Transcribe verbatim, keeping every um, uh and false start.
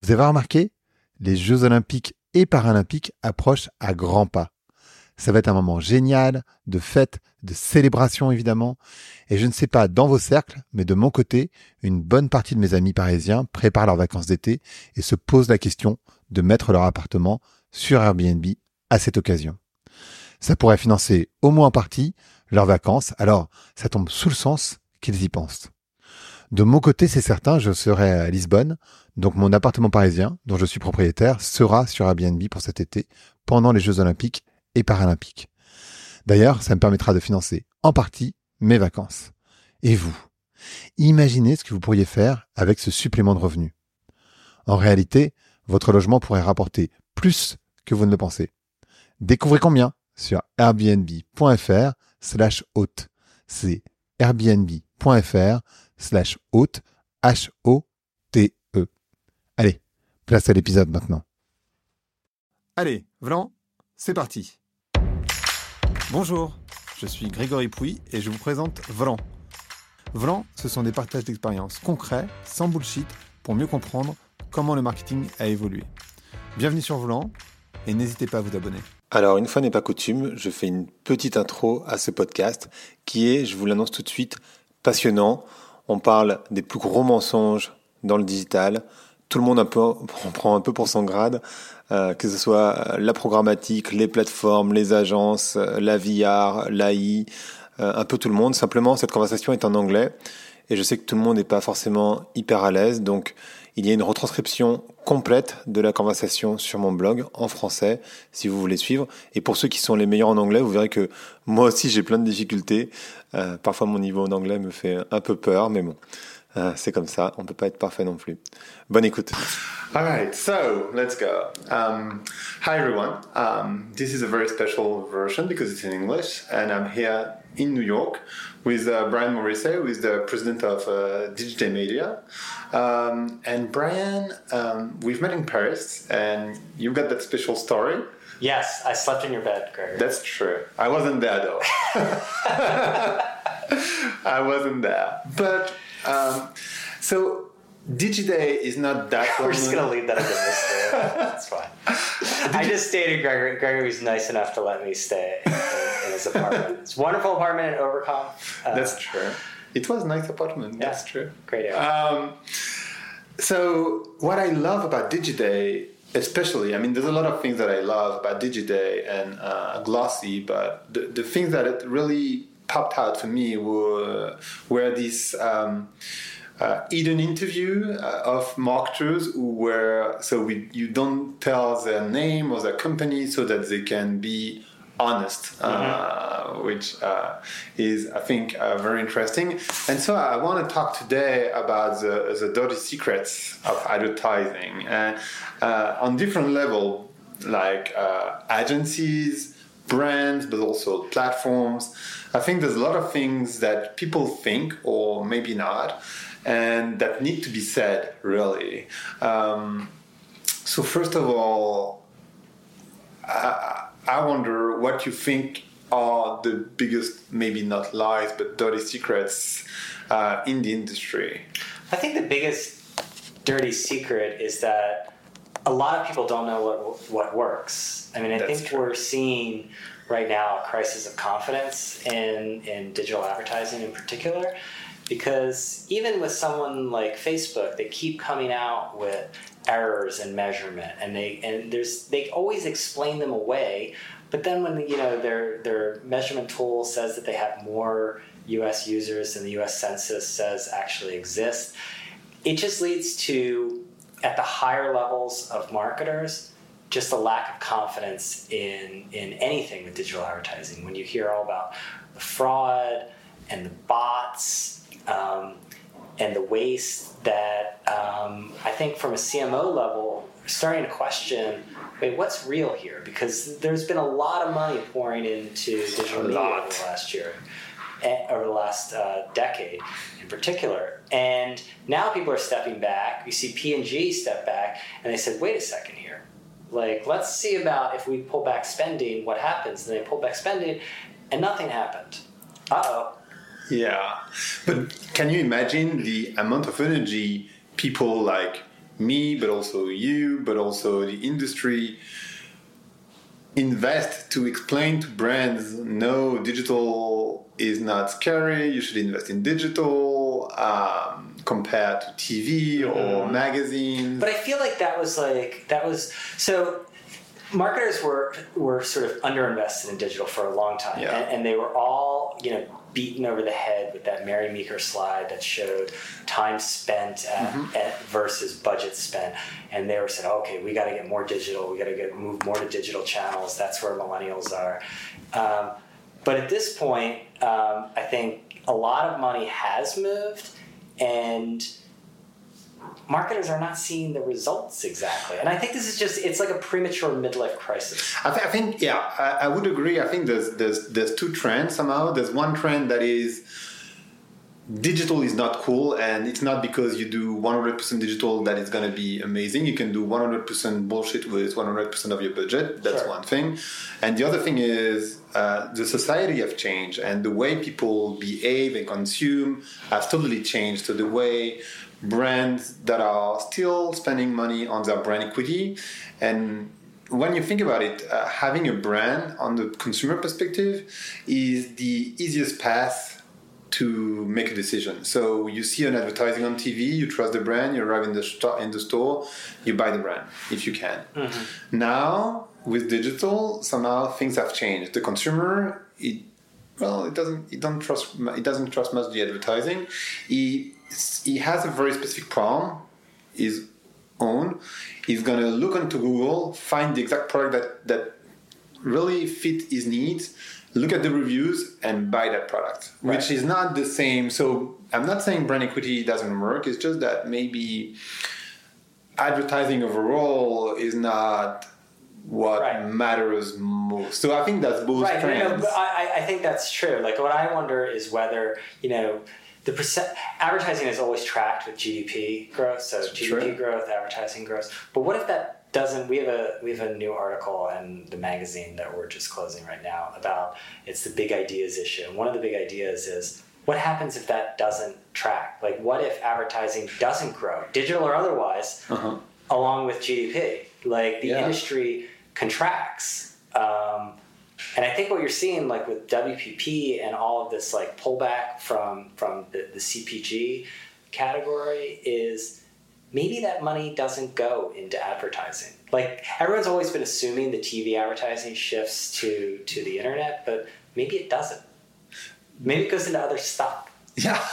Vous avez remarqué, les Jeux Olympiques et Paralympiques approchent à grands pas. Ça va être un moment génial, de fête, de célébration évidemment. Et je ne sais pas dans vos cercles, mais de mon côté, une bonne partie de mes amis parisiens préparent leurs vacances d'été et se posent la question de mettre leur appartement sur Airbnb à cette occasion. Ça pourrait financer au moins en partie leurs vacances, alors ça tombe sous le sens qu'ils y pensent. De mon côté, c'est certain, je serai à Lisbonne, donc mon appartement parisien, dont je suis propriétaire, sera sur Airbnb pour cet été, pendant les Jeux Olympiques et Paralympiques. D'ailleurs, ça me permettra de financer en partie mes vacances. Et vous, imaginez ce que vous pourriez faire avec ce supplément de revenus. En réalité, votre logement pourrait rapporter plus que vous ne le pensez. Découvrez combien sur airbnb.fr slash hôte. C'est airbnb.fr slash hôte, H O T E. Allez, place à l'épisode maintenant. Allez, Vlan, c'est parti. Bonjour, je suis Grégory Pouy et je vous présente Vlan. Vlan, ce sont des partages d'expériences concrets, sans bullshit, pour mieux comprendre comment le marketing a évolué. Bienvenue sur Vlan et n'hésitez pas à vous abonner. Alors, une fois n'est pas coutume, je fais une petite intro à ce podcast qui est, je vous l'annonce tout de suite, passionnant. On parle des plus gros mensonges dans le digital. Tout le monde un peu, on prend un peu pour son grade, euh, que ce soit la programmatique, les plateformes, les agences, la V R, l'A I, euh, un peu tout le monde. Simplement, cette conversation est en anglais et je sais que tout le monde n'est pas forcément hyper à l'aise. Donc, il y a une retranscription complète de la conversation sur mon blog en français, si vous voulez suivre. Et pour ceux qui sont les meilleurs en anglais, vous verrez que moi aussi j'ai plein de difficultés. Euh, parfois mon niveau en anglais me fait un peu peur, mais bon, euh, c'est comme ça, on peut pas être parfait non plus. Bonne écoute. All right, so let's go. Um, hi everyone. Um, this is a very special version because it's in English, and I'm here in New York with uh, Brian Morrissey, who is the president of uh, Digital Media. Um, and Brian, um, we've met in Paris, and you got that special story. Yes, I slept in your bed, Gregory. That's true. I wasn't there though. I wasn't there. But um, so Digiday is not that. We're just gonna leave that as a mystery. That's fine. I just stayed at Gregory. Gregory was nice enough to let me stay in, in his apartment. It's a wonderful apartment in Overcom. Uh, That's true. It was a nice apartment. Yeah, That's true. Great area. Um, so what I love about Digiday, especially, I mean, there's a lot of things that I love about Digiday and uh, Glossy, but the, the things that it really popped out for me were were these um, uh, hidden interview uh, of marketers who were, so we, you don't tell their name or their company so that they can be honest, uh, mm-hmm. which uh, is, I think, uh, very interesting. And so I want to talk today about the, the dirty secrets of advertising uh, uh, on different levels, like uh, agencies, brands, but also platforms. I think there's a lot of things that people think, or maybe not, and that need to be said, really. Um, so first of all, I, I wonder what you think are the biggest, maybe not lies, but dirty secrets uh, in the industry. I think the biggest dirty secret is that a lot of people don't know what what works. I mean, I That's think true. We're seeing right now a crisis of confidence in, in digital advertising in particular, because even with someone like Facebook, they keep coming out with errors in measurement, and they and there's they always explain them away, but then when you know their their measurement tool says that they have more U S users than the U S Census says actually exist, it just leads to, at the higher levels of marketers, just a lack of confidence in in anything with digital advertising. When you hear all about the fraud and the bots um, and the waste, that um, I think from a C M O level, starting to question, wait, what's real here? Because there's been a lot of money pouring into digital media over the last year, over the last uh, decade in particular. And now people are stepping back. You see P and G step back, and they said, wait a second here. Like, let's see about if we pull back spending, what happens? And they pull back spending, and nothing happened. Uh-oh. Yeah. But can you imagine the amount of energy people like me, but also you, but also the industry invest to explain to brands, no, digital is not scary, you should invest in digital um, compared to T V or mm-hmm. magazines. But I feel like that was like, that was, so marketers were were sort of underinvested in digital for a long time. Yeah. And, and they were all, you know, beaten over the head with that Mary Meeker slide that showed time spent at, mm-hmm. at versus budget spent. And they were saying, oh, okay, we got to get more digital. We got to get move more to digital channels. That's where millennials are. Um, but at this point, um, I think a lot of money has moved, and marketers are not seeing the results exactly. And I think this is just, it's like a premature midlife crisis. I, th- I think, yeah, I, I would agree. I think there's, there's, there's two trends somehow. There's one trend that is digital is not cool, and it's not because you do one hundred percent digital that it's going to be amazing. You can do one hundred percent bullshit with one hundred percent of your budget. That's sure. one thing. And the other thing is uh, the society have changed, and the way people behave and consume has totally changed. So the way brands that are still spending money on their brand equity, and when you think about it, uh, having a brand on the consumer perspective is the easiest path to make a decision. So you see an advertising on T V, you trust the brand, you arrive in the, st- in the store, you buy the brand, if you can. Mm-hmm. Now, with digital, somehow things have changed. The consumer, it, well, it doesn't, it don't trust, it doesn't trust much the advertising. He, he has a very specific problem, his own. He's gonna look onto Google, find the exact product that, that really fit his needs, look at the reviews and buy that product, right. Which is not the same. So I'm not saying brand equity doesn't work. It's just that maybe advertising overall is not what right. matters most. So I think that's both right. trends. No, no, but I, I think that's true. Like what I wonder is whether, you know, the percent advertising is always tracked with G D P growth. So that's G D P true. growth, advertising growth. But what if that doesn't, we have a we have a new article in the magazine that we're just closing right now about, it's the big ideas issue. And one of the big ideas is, what happens if that doesn't track? Like, what if advertising doesn't grow, digital or otherwise, uh-huh. along with G D P? Like, the yeah. industry contracts. Um, and I think what you're seeing, like with W P P and all of this like pullback from, from the, the C P G category is, maybe that money doesn't go into advertising. Like, everyone's always been assuming the T V advertising shifts to, to the internet, but maybe it doesn't. Maybe it goes into other stuff. Yeah.